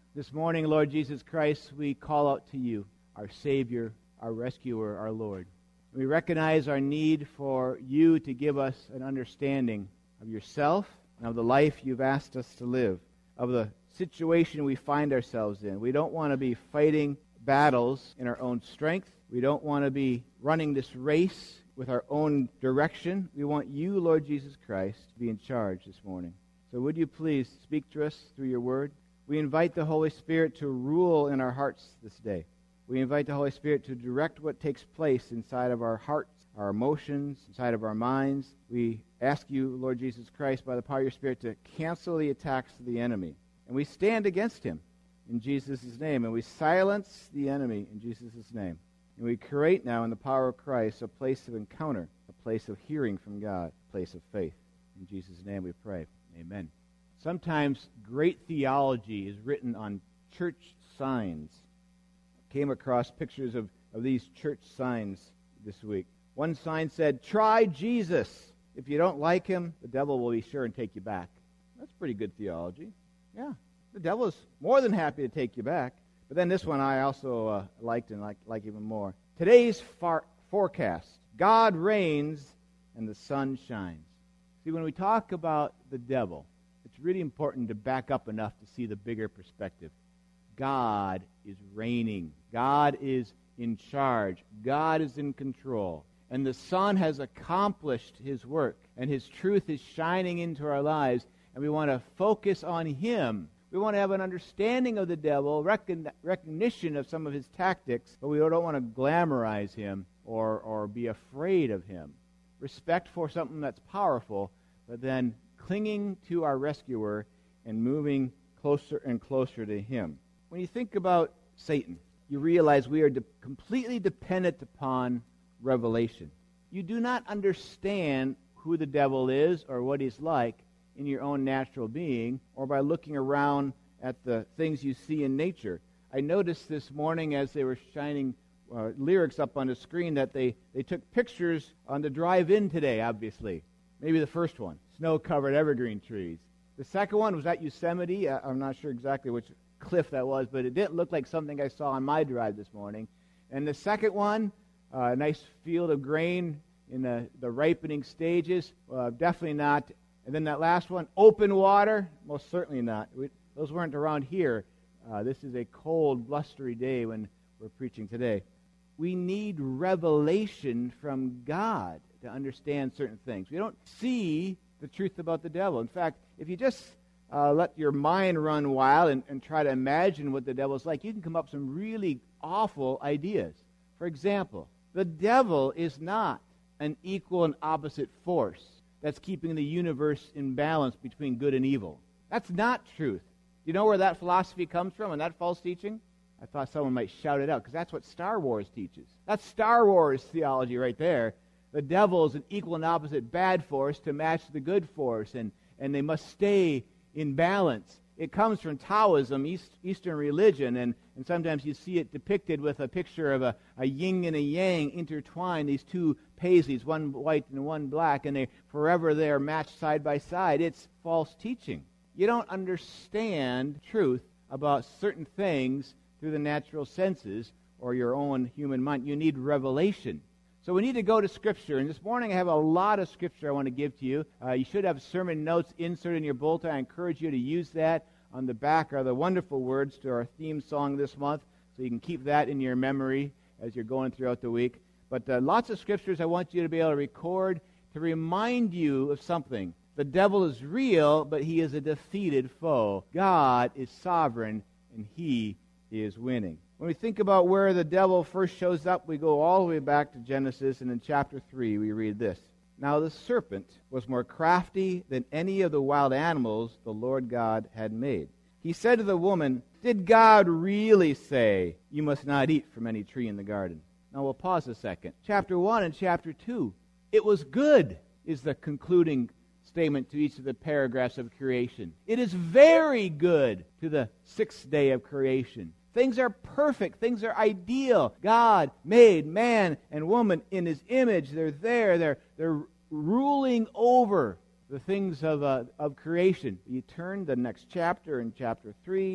This morning, Lord Jesus Christ, we call out to you, our Savior, our Rescuer, our Lord. We recognize our need for you to give us an understanding of yourself and of the life you've asked us to live, of the situation we find ourselves in. We don't want to be fighting battles in our own strength. We don't want to be running this race with our own direction. We want you, Lord Jesus Christ, to be in charge this morning. So would you please speak to us through your word? We invite the Holy Spirit to rule in our hearts this day. We invite the Holy Spirit to direct what takes place inside of our hearts, our emotions, inside of our minds. We ask you, Lord Jesus Christ, by the power of your Spirit, to cancel the attacks of the enemy. And we stand against him in Jesus' name. And we silence the enemy in Jesus' name. And we create now in the power of Christ a place of encounter, a place of hearing from God, a place of faith. In Jesus' name we pray. Amen. Sometimes great theology is written on church signs. I came across pictures of these church signs this week. One sign said, "Try Jesus. If you don't like him, the devil will be sure and take you back." That's pretty good theology. Yeah, the devil is more than happy to take you back. But then this one I also liked and like even more. Today's forecast: God reigns and the sun shines. See, when we talk about the devil, it's really important to back up enough to see the bigger perspective. God is reigning. God is in charge. God is in control. And the Son has accomplished his work, and his truth is shining into our lives, and we want to focus on him. We want to have an understanding of the devil, recognition of some of his tactics, but we don't want to glamorize him or be afraid of him. Respect for something that's powerful, but then clinging to our rescuer and moving closer and closer to him. When you think about Satan, you realize we are completely dependent upon revelation. You do not understand who the devil is or what he's like in your own natural being or by looking around at the things you see in nature. I noticed this morning as they were shining lyrics up on the screen that they took pictures on the drive-in today, obviously. Maybe the first one, snow-covered evergreen trees. The second one was at Yosemite. I'm not sure exactly which cliff that was, but it didn't look like something I saw on my drive this morning. And the second one, a nice field of grain in the ripening stages, definitely not. And then that last one, open water, most certainly not. Those weren't around here. This is a cold, blustery day when we're preaching today. We need revelation from God to understand certain things. We don't see the truth about the devil. In fact, if you just let your mind run wild and try to imagine what the devil's like, you can come up with some really awful ideas. For example, the devil is not an equal and opposite force that's keeping the universe in balance between good and evil. That's not truth. Do you know where that philosophy comes from and that false teaching? I thought someone might shout it out, because that's what Star Wars teaches. That's Star Wars theology right there. The devil is an equal and opposite bad force to match the good force, and they must stay in balance. It comes from Taoism, Eastern religion, and sometimes you see it depicted with a picture of a yin and a yang intertwined, these two paisleys, one white and one black, and they are matched side by side. It's false teaching. You don't understand truth about certain things through the natural senses or your own human mind. You need revelation. So we need to go to Scripture. And this morning I have a lot of Scripture I want to give to you. You should have sermon notes inserted in your bulletin. I encourage you to use that. On the back are the wonderful words to our theme song this month, so you can keep that in your memory as you're going throughout the week. But lots of Scriptures I want you to be able to record to remind you of something. The devil is real, but he is a defeated foe. God is sovereign, and he is winning. When we think about where the devil first shows up, we go all the way back to Genesis, and in chapter 3 we read this. Now the serpent was more crafty than any of the wild animals the Lord God had made. He said to the woman, "Did God really say, 'You must not eat from any tree in the garden'?" Now we'll pause a second. Chapter 1 and chapter 2. It was good is the concluding statement to each of the paragraphs of creation. It is very good to the sixth day of creation. Things are perfect. Things are ideal. God made man and woman in his image. They're there. They're ruling over the things of creation. You turn the next chapter in chapter 3,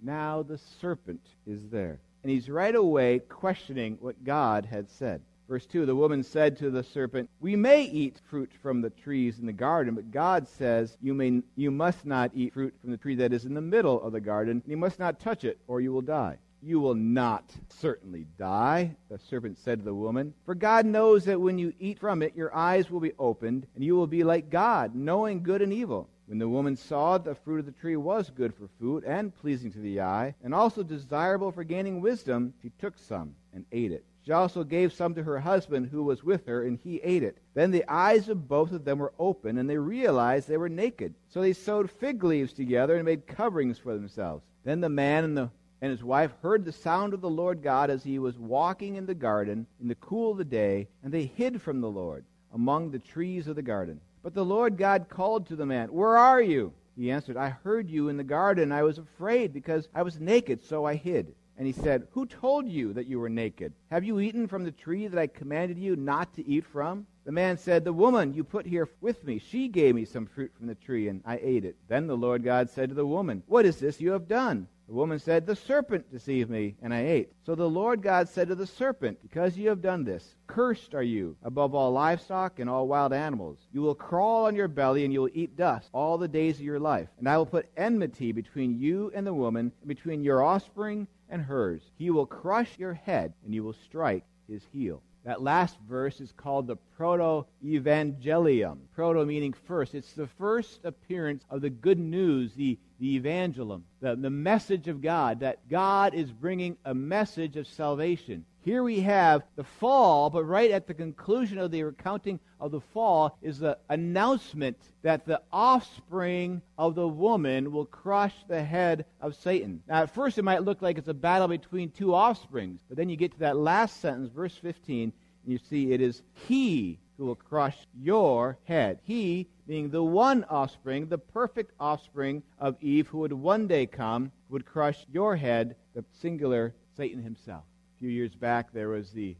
Now the serpent is there. And he's right away questioning what God had said. Verse 2, the woman said to the serpent, "We may eat fruit from the trees in the garden, but God says, you must not eat fruit from the tree that is in the middle of the garden, and you must not touch it, or you will die." "You will not certainly die," the serpent said to the woman, "for God knows that when you eat from it, your eyes will be opened, and you will be like God, knowing good and evil." When the woman saw that the fruit of the tree was good for food and pleasing to the eye, and also desirable for gaining wisdom, she took some and ate it. She also gave some to her husband who was with her, and he ate it. Then the eyes of both of them were open, and they realized they were naked. So they sewed fig leaves together and made coverings for themselves. Then the man and his wife heard the sound of the Lord God as he was walking in the garden in the cool of the day, and they hid from the Lord among the trees of the garden. But the Lord God called to the man, "Where are you?" He answered, "I heard you in the garden. I was afraid because I was naked, so I hid." And he said, "Who told you that you were naked? Have you eaten from the tree that I commanded you not to eat from?" The man said, "The woman you put here with me, she gave me some fruit from the tree, and I ate it." Then the Lord God said to the woman, "What is this you have done?" The woman said, "The serpent deceived me, and I ate." So the Lord God said to the serpent, "Because you have done this, cursed are you above all livestock and all wild animals. You will crawl on your belly, and you will eat dust all the days of your life. And I will put enmity between you and the woman, and between your offspring and hers. He will crush your head, and you will strike his heel." That last verse is called the proto-evangelium. Proto meaning first. It's the first appearance of the good news, the evangelum, the message of God, that God is bringing a message of salvation. Here we have the fall, but right at the conclusion of the recounting of the fall is the announcement that the offspring of the woman will crush the head of Satan. Now, at first it might look like it's a battle between two offsprings, but then you get to that last sentence, verse 15, and you see it is he who will crush your head. He being the one offspring, the perfect offspring of Eve, who would one day come, would crush your head, the singular Satan himself. A few years back, there was the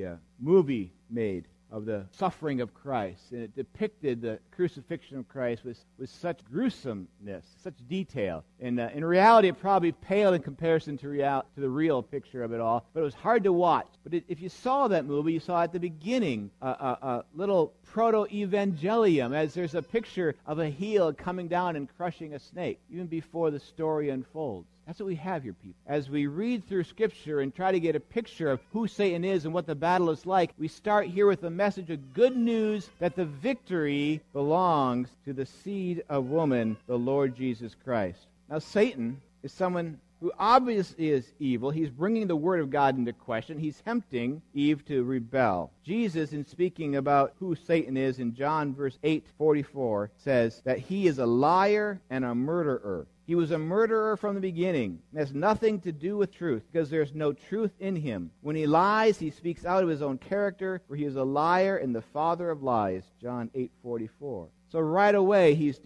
movie made of the suffering of Christ, and it depicted the crucifixion of Christ with such gruesomeness, such detail. And in reality, it probably paled in comparison to the real picture of it all, but it was hard to watch. But if you saw that movie, you saw at the beginning a little proto-evangelium, as there's a picture of a heel coming down and crushing a snake, even before the story unfolds. That's what we have here, people. As we read through Scripture and try to get a picture of who Satan is and what the battle is like, we start here with a message of good news that the victory belongs to the seed of woman, the Lord Jesus Christ. Now, Satan is someone who obviously is evil. He's bringing the Word of God into question. He's tempting Eve to rebel. Jesus, in speaking about who Satan is in John verse 8:44, says that he is a liar and a murderer. He was a murderer from the beginning. It has nothing to do with truth, because there's no truth in him. When he lies, he speaks out of his own character, for he is a liar and the father of lies. John 8:44. So right away, he's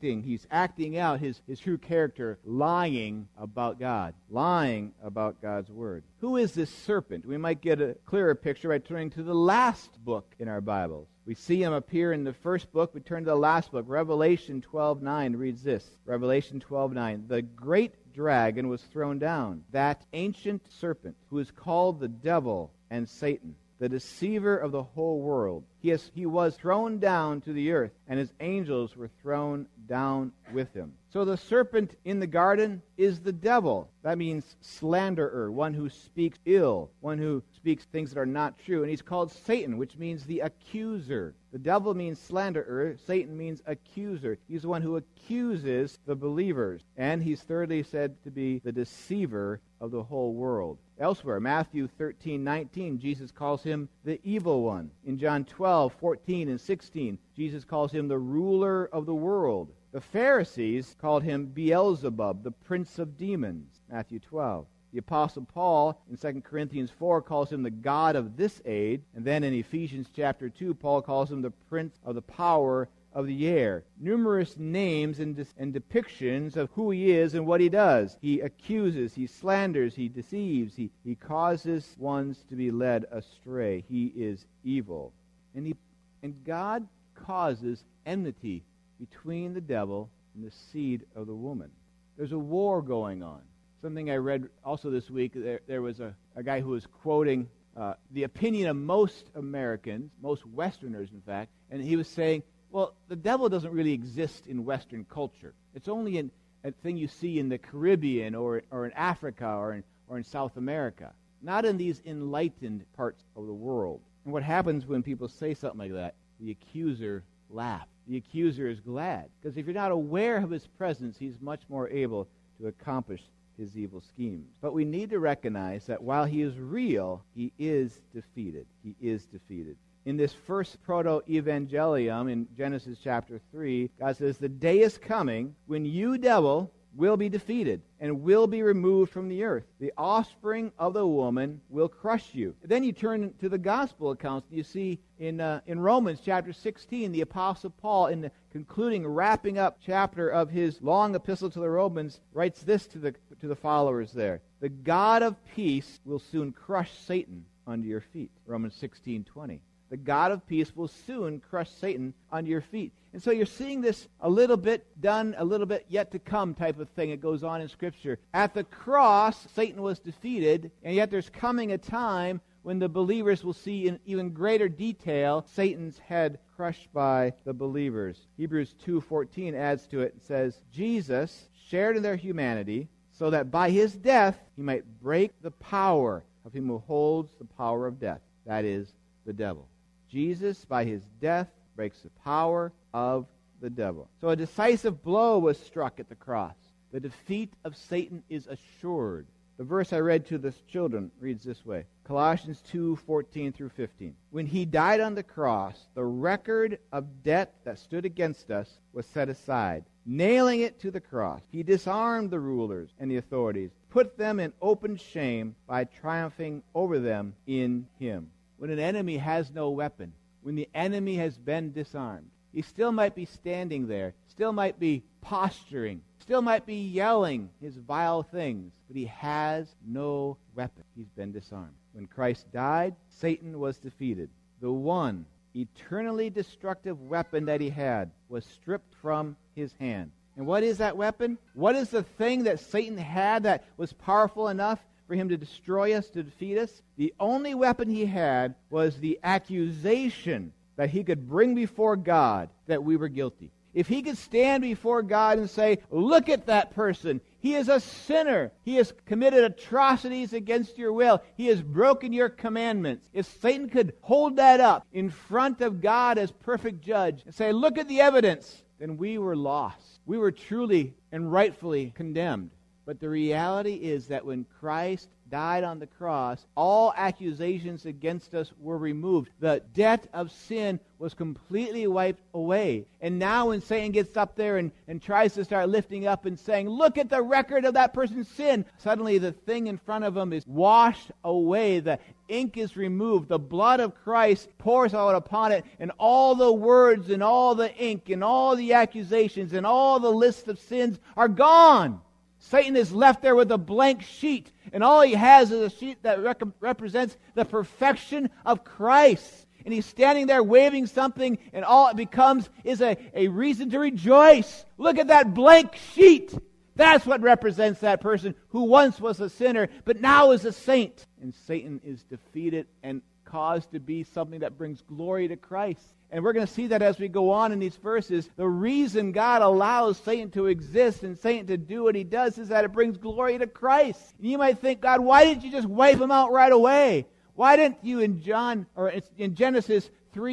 acting out his true character, lying about God, lying about God's Word. Who is this serpent? We might get a clearer picture by turning to the last book in our Bibles. We see him appear in the first book. We turn to the last book. Revelation 12:9 reads this. Revelation 12:9. The great dragon was thrown down, that ancient serpent, who is called the devil and Satan, the deceiver of the whole world. He was thrown down to the earth, and his angels were thrown down with him. So the serpent in the garden is the devil. That means slanderer, one who speaks ill, one who speaks things that are not true. And he's called Satan, which means the accuser. The devil means slanderer. Satan means accuser. He's the one who accuses the believers. And he's thirdly said to be the deceiver of the whole world. Elsewhere, Matthew 13:19, Jesus calls him the evil one. In John 12:14 and 16, Jesus calls him the ruler of the world. The Pharisees called him Beelzebub, the prince of demons. Matthew 12. The Apostle Paul in 2 Corinthians 4 calls him the god of this age. And then in Ephesians chapter 2, Paul calls him the prince of the power of the air. Numerous names and depictions of who he is and what he does. He accuses, he slanders, he deceives, he causes ones to be led astray. He is evil. And God causes enmity between the devil and the seed of the woman. There's a war going on. Something I read also this week, there was a guy who was quoting the opinion of most Americans, most Westerners, in fact, and he was saying, well, the devil doesn't really exist in Western culture. It's only a thing you see in the Caribbean or in Africa or in South America, not in these enlightened parts of the world. And what happens when people say something like that? The accuser laughs. The accuser is glad, because if you're not aware of his presence, he's much more able to accomplish his evil schemes. But we need to recognize that while he is real, he is defeated. He is defeated. In this first proto-evangelium in Genesis chapter 3, God says, the day is coming when you, devil, will be defeated and will be removed from the earth. The offspring of the woman will crush you. Then you turn to the gospel accounts. You see in Romans chapter 16, the Apostle Paul, in the concluding, wrapping up chapter of his long epistle to the Romans, writes this to the followers there. The God of peace will soon crush Satan under your feet. Romans 16:20. The God of peace will soon crush Satan under your feet. And so you're seeing this a little bit done, a little bit yet to come type of thing that goes on in Scripture. At the cross, Satan was defeated, and yet there's coming a time when the believers will see in even greater detail Satan's head crushed by the believers. Hebrews 2:14 adds to it and says, Jesus shared in their humanity so that by his death he might break the power of him who holds the power of death, that is, the devil. Jesus, by his death, breaks the power of the devil. So a decisive blow was struck at the cross. The defeat of Satan is assured. The verse I read to the children reads this way, Colossians 2:14 through 15. When he died on the cross, the record of debt that stood against us was set aside. Nailing it to the cross, he disarmed the rulers and the authorities, put them in open shame by triumphing over them in him. When an enemy has no weapon, when the enemy has been disarmed, he still might be standing there, still might be posturing, still might be yelling his vile things, but he has no weapon. He's been disarmed. When Christ died, Satan was defeated. The one eternally destructive weapon that he had was stripped from his hand. And what is that weapon? What is the thing that Satan had that was powerful enough for him to destroy us, to defeat us? The only weapon he had was the accusation that he could bring before God that we were guilty. If he could stand before God and say, look at that person. He is a sinner. He has committed atrocities against your will. He has broken your commandments. If Satan could hold that up in front of God as perfect judge and say, look at the evidence, then we were lost. We were truly and rightfully condemned. But the reality is that when Christ died on the cross, all accusations against us were removed. The debt of sin was completely wiped away. And now when Satan gets up there and tries to start lifting up and saying, look at the record of that person's sin, suddenly the thing in front of him is washed away. The ink is removed. The blood of Christ pours out upon it, and all the words and all the ink and all the accusations and all the list of sins are gone. Satan is left there with a blank sheet, and all he has is a sheet that represents the perfection of Christ. And he's standing there waving something, and all it becomes is a reason to rejoice. Look at that blank sheet. That's what represents that person who once was a sinner, but now is a saint. And Satan is defeated and caused to be something that brings glory to Christ. And we're going to see that as we go on in these verses. The reason God allows Satan to exist and Satan to do what he does is that it brings glory to Christ. And you might think, God, why didn't you just wipe him out right away? Why didn't you in Genesis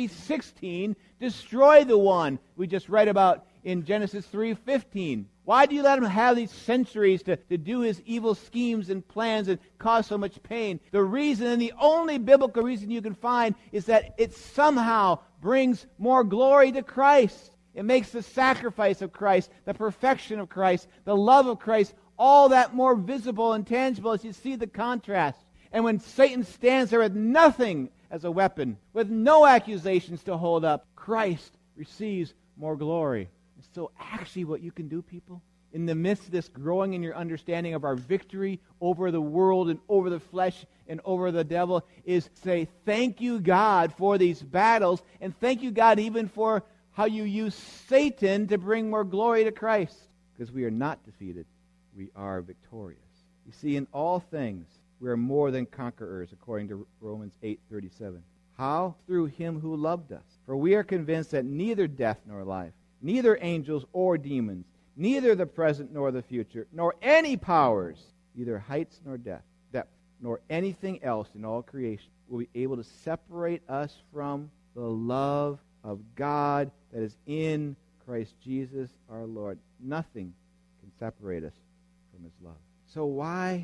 3:16 destroy the one we just read about in Genesis 3:15? Why do you let him have these centuries to do his evil schemes and plans and cause so much pain? The reason, and the only biblical reason you can find, is that it somehow brings more glory to Christ. It makes the sacrifice of Christ, the perfection of Christ, the love of Christ, all that more visible and tangible as you see the contrast. And when Satan stands there with nothing as a weapon, with no accusations to hold up, Christ receives more glory. So actually what you can do, people, in the midst of this growing in your understanding of our victory over the world and over the flesh and over the devil, is say, thank you, God, for these battles, and thank you, God, even for how you use Satan to bring more glory to Christ. Because we are not defeated. We are victorious. You see, in all things, we are more than conquerors, according to Romans 8:37. How? Through him who loved us. For we are convinced that neither death nor life, neither angels or demons, neither the present nor the future, nor any powers, neither heights nor depth, nor anything else in all creation will be able to separate us from the love of God that is in Christ Jesus our Lord. Nothing can separate us from his love. So why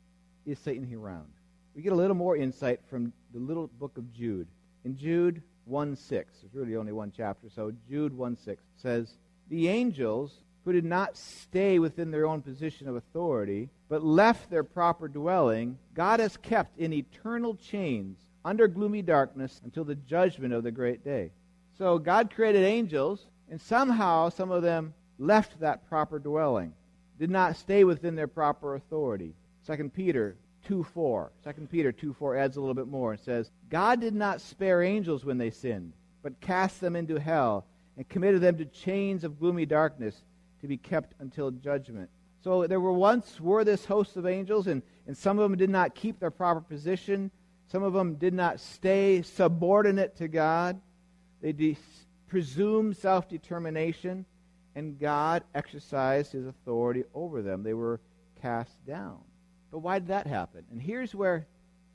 is Satan around? We get a little more insight from the little book of Jude. In Jude 1:6, there's really only one chapter, so Jude 1:6 says, the angels who did not stay within their own position of authority, but left their proper dwelling, God has kept in eternal chains under gloomy darkness until the judgment of the great day. So God created angels, and somehow some of them left that proper dwelling, did not stay within their proper authority. 2 Peter 2:4 adds a little bit more and says, God did not spare angels when they sinned, but cast them into hell and committed them to chains of gloomy darkness to be kept until judgment. So there were this host of angels, and some of them did not keep their proper position. Some of them did not stay subordinate to God. They presumed self-determination, and God exercised his authority over them. They were cast down. But why did that happen? And here's where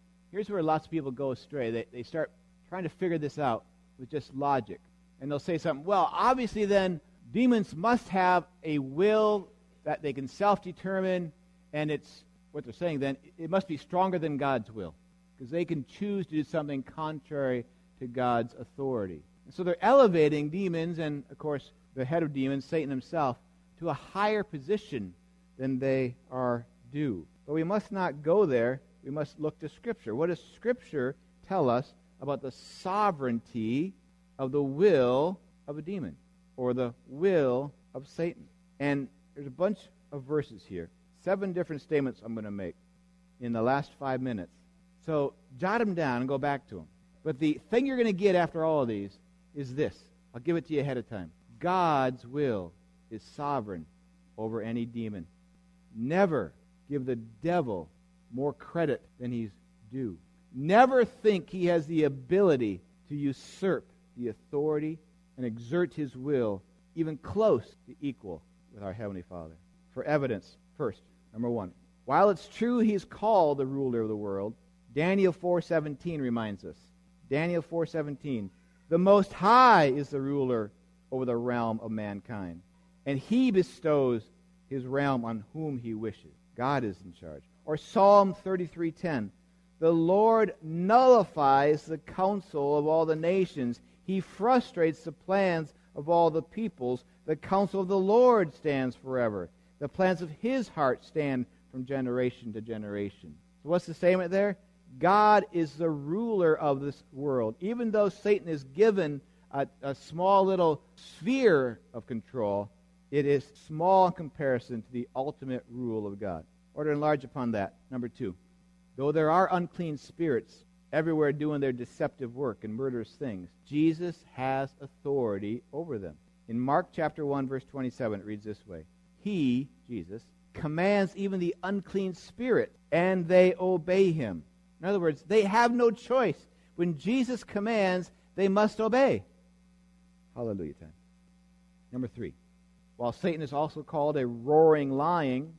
lots of people go astray. They start trying to figure this out with just logic. And they'll say something, well, obviously then demons must have a will that they can self-determine, and it's what they're saying then, it must be stronger than God's will, because they can choose to do something contrary to God's authority. And so they're elevating demons, and of course the head of demons, Satan himself, to a higher position than they are due. But we must not go there. We must look to Scripture. What does Scripture tell us about the sovereignty of the will of a demon, or the will of Satan? And there's a bunch of verses here. 7 different statements I'm going to make in the last 5 minutes. So jot them down and go back to them. But the thing you're going to get after all of these is this. I'll give it to you ahead of time. God's will is sovereign over any demon. Never give the devil more credit than he's due. Never think he has the ability to usurp the authority and exert his will even close to equal with our Heavenly Father. For evidence, first, number 1, while it's true he's called the ruler of the world, Daniel 4:17 reminds us. Daniel 4:17, the Most High is the ruler over the realm of mankind, and he bestows his realm on whom he wishes. God is in charge. Or Psalm 33:10, the Lord nullifies the counsel of all the nations. He frustrates the plans of all the peoples. The counsel of the Lord stands forever. The plans of his heart stand from generation to generation. So what's the statement there? God is the ruler of this world. Even though Satan is given a small little sphere of control, it is small in comparison to the ultimate rule of God. Or to enlarge upon that, number 2, though there are unclean spirits everywhere doing their deceptive work and murderous things, Jesus has authority over them. In Mark chapter 1, verse 27, it reads this way, he, Jesus, commands even the unclean spirit, and they obey him. In other words, they have no choice. When Jesus commands, they must obey. Hallelujah time. Number 3, while Satan is also called a roaring lion,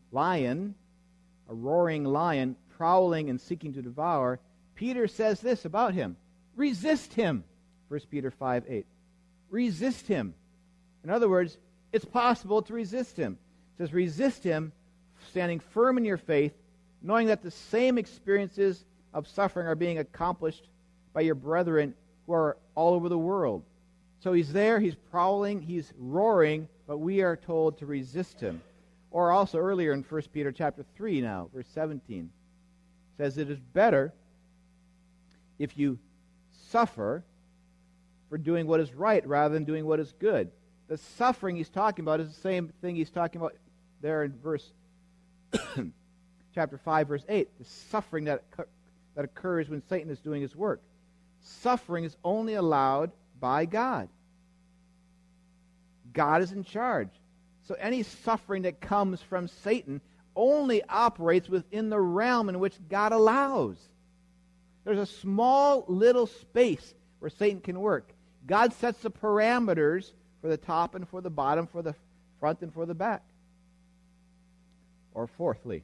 prowling and seeking to devour, Peter says this about him, resist him. 1 Peter 5:8. Resist him. In other words, it's possible to resist him. It says resist him, standing firm in your faith, knowing that the same experiences of suffering are being accomplished by your brethren who are all over the world. So he's there, he's prowling, he's roaring, but we are told to resist him. Or also earlier in 1 Peter chapter 3 now, verse 17, says it is better if you suffer for doing what is right rather than doing what is good. The suffering he's talking about is the same thing he's talking about there in verse chapter 5, verse 8, the suffering that occurs when Satan is doing his work. Suffering is only allowed by God. God is in charge. So any suffering that comes from Satan only operates within the realm in which God allows. There's a small little space where Satan can work. God sets the parameters for the top and for the bottom, for the front and for the back. Or fourthly,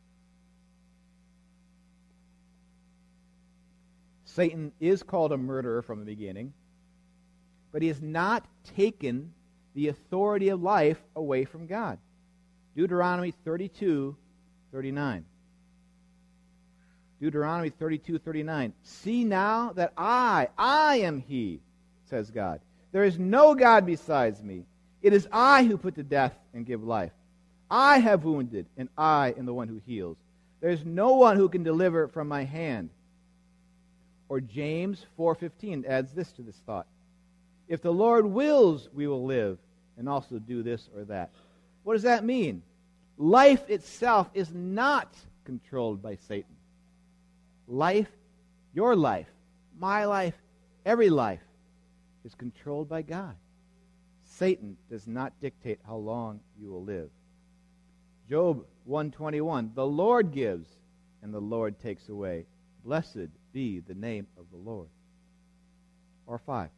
Satan is called a murderer from the beginning, but he has not taken the authority of life away from God. Deuteronomy 32:39. Deuteronomy 32:39. See now that I am he, says God. There is no God besides me. It is I who put to death and give life. I have wounded, and I am the one who heals. There is no one who can deliver from my hand. Or James 4:15 adds this to this thought. If the Lord wills, we will live and also do this or that. What does that mean? Life itself is not controlled by Satan. Life, your life, my life, every life is controlled by God. Satan does not dictate how long you will live. Job 1:21, the Lord gives and the Lord takes away. Blessed be the name of the Lord. Or 5.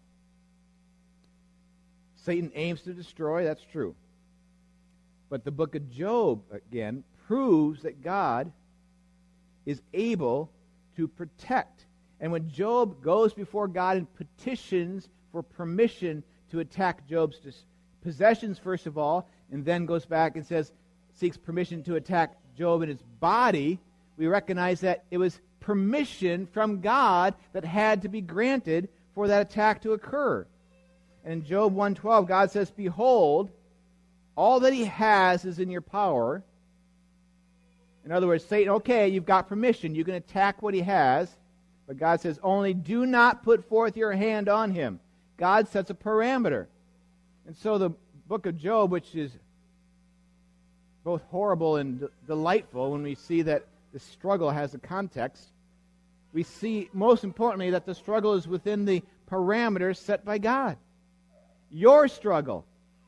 Satan aims to destroy, that's true. But the book of Job, again, proves that God is able to protect. And when Job goes before God and petitions for permission to attack Job's possessions, first of all, and then goes back and seeks permission to attack Job in his body, we recognize that it was permission from God that had to be granted for that attack to occur. And in Job 1:12, God says, behold, all that he has is in your power. In other words, Satan, okay, you've got permission. You can attack what he has. But God says, only do not put forth your hand on him. God sets a parameter. And so the book of Job, which is both horrible and delightful when we see that the struggle has a context, we see, most importantly, that the struggle is within the parameters set by God. Your struggle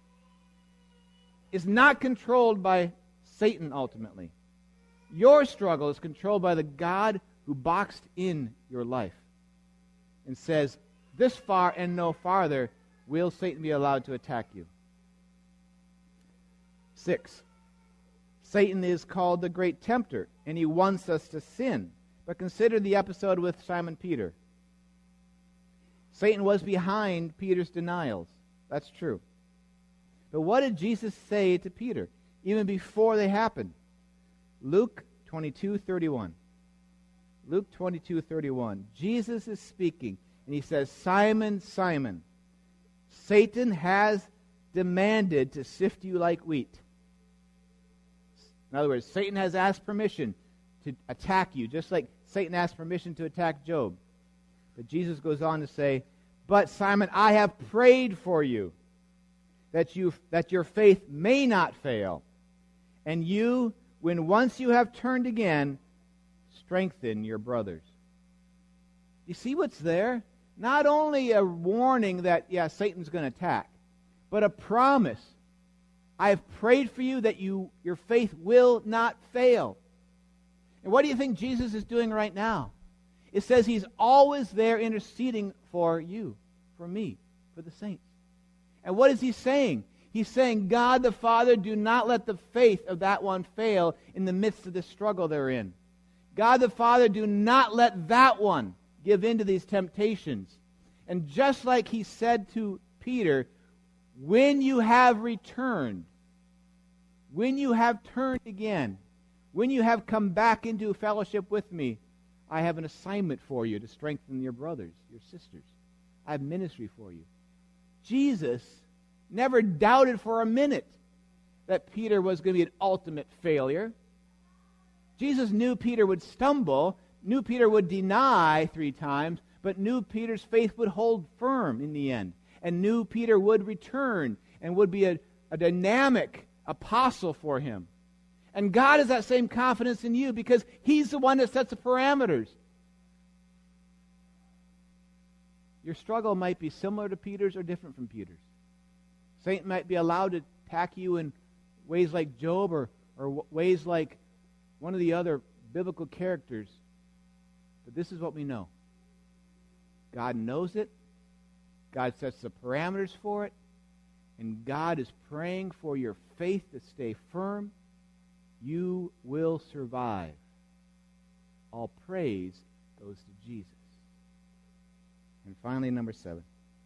is not controlled by Satan ultimately. Your struggle is controlled by the God who boxed in your life and says, this far and no farther will Satan be allowed to attack you. 6. Satan is called the great tempter, and he wants us to sin. But consider the episode with Simon Peter. Satan was behind Peter's denials. That's true. But what did Jesus say to Peter even before they happened? Luke 22:31. Luke 22:31. Jesus is speaking, and he says, Simon, Simon, Satan has demanded to sift you like wheat. In other words, Satan has asked permission to attack you, just like Satan asked permission to attack Job. But Jesus goes on to say, but Simon, I have prayed for you, that your faith may not fail. And you, when once you have turned again, strengthen your brothers. You see what's there? Not only a warning that, Satan's going to attack, but a promise. I have prayed for you that your faith will not fail. And what do you think Jesus is doing right now? It says he's always there interceding for you, for me, for the saints. And what is he saying? He's saying, God the Father, do not let the faith of that one fail in the midst of the struggle they're in. God the Father, do not let that one give in to these temptations. And just like he said to Peter, when you have returned, when you have turned again, when you have come back into fellowship with me, I have an assignment for you to strengthen your brothers, your sisters. I have ministry for you. Jesus never doubted for a minute that Peter was going to be an ultimate failure. Jesus knew Peter would stumble, knew Peter would deny 3 times, but knew Peter's faith would hold firm in the end, and knew Peter would return and would be a dynamic apostle for him. And God has that same confidence in you because he's the one that sets the parameters. Your struggle might be similar to Peter's or different from Peter's. Satan might be allowed to attack you in ways like Job or or ways like one of the other biblical characters. But this is what we know. God knows it. God sets the parameters for it. And God is praying for your faith to stay firm. You will survive. All praise goes to Jesus. And finally, number 7.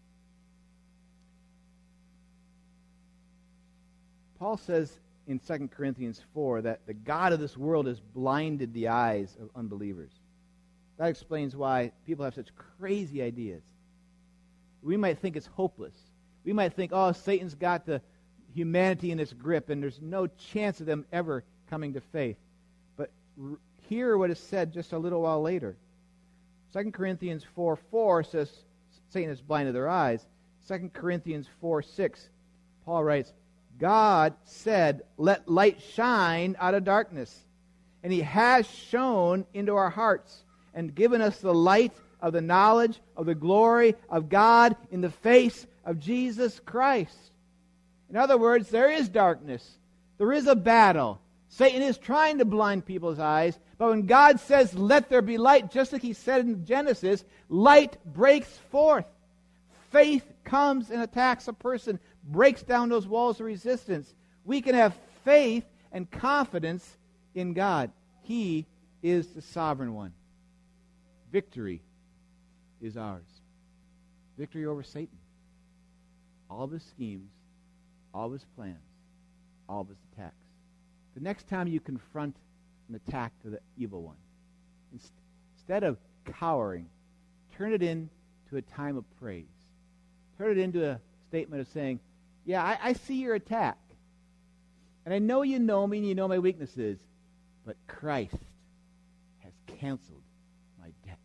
Paul says in 2 Corinthians 4 that the God of this world has blinded the eyes of unbelievers. That explains why people have such crazy ideas. We might think it's hopeless. We might think, oh, Satan's got the humanity in his grip and there's no chance of them ever coming to faith. But hear what is said just a little while later. 2 Corinthians 4:4 says Satan has blinded their eyes. 2 Corinthians 4:6, Paul writes, God said, let light shine out of darkness. And he has shone into our hearts and given us the light of the knowledge of the glory of God in the face of Jesus Christ. In other words, there is darkness. There is a battle. Satan is trying to blind people's eyes. But when God says, let there be light, just like he said in Genesis, light breaks forth. Faith comes and attacks a person, breaks down those walls of resistance. We can have faith and confidence in God. He is the sovereign one. Victory is ours. Victory over Satan. All of his schemes, all of his plans, all of his attacks. The next time you confront an attack to the evil one, instead of cowering, turn it into a time of praise. Turn it into a statement of saying, yeah, I see your attack. And I know you know me and you know my weaknesses, but Christ has canceled my debt.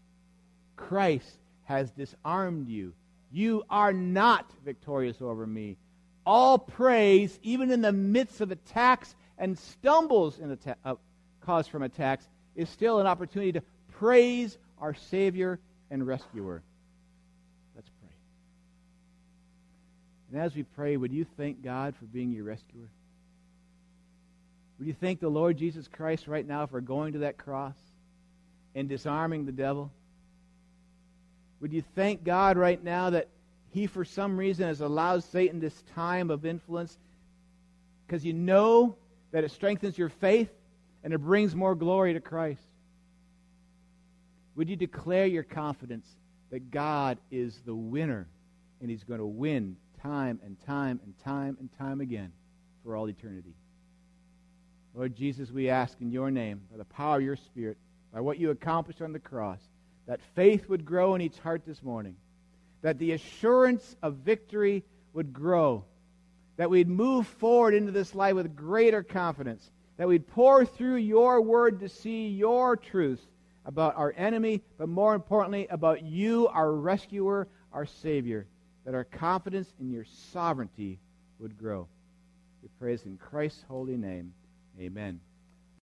Christ has disarmed you. You are not victorious over me. All praise, even in the midst of attacks and stumbles caused from attacks, is still an opportunity to praise our Savior and Rescuer. Let's pray. And as we pray, would you thank God for being your rescuer? Would you thank the Lord Jesus Christ right now for going to that cross and disarming the devil? Would you thank God right now that he, for some reason, has allowed Satan this time of influence because you know that it strengthens your faith and it brings more glory to Christ? Would you declare your confidence that God is the winner and he's going to win time and time and time and time again for all eternity? Lord Jesus, we ask in your name, by the power of your Spirit, by what you accomplished on the cross, that faith would grow in each heart this morning, that the assurance of victory would grow, that we'd move forward into this life with greater confidence, that we'd pour through your word to see your truth about our enemy, but more importantly, about you, our rescuer, our Savior, that our confidence in your sovereignty would grow. We praise in Christ's holy name. Amen.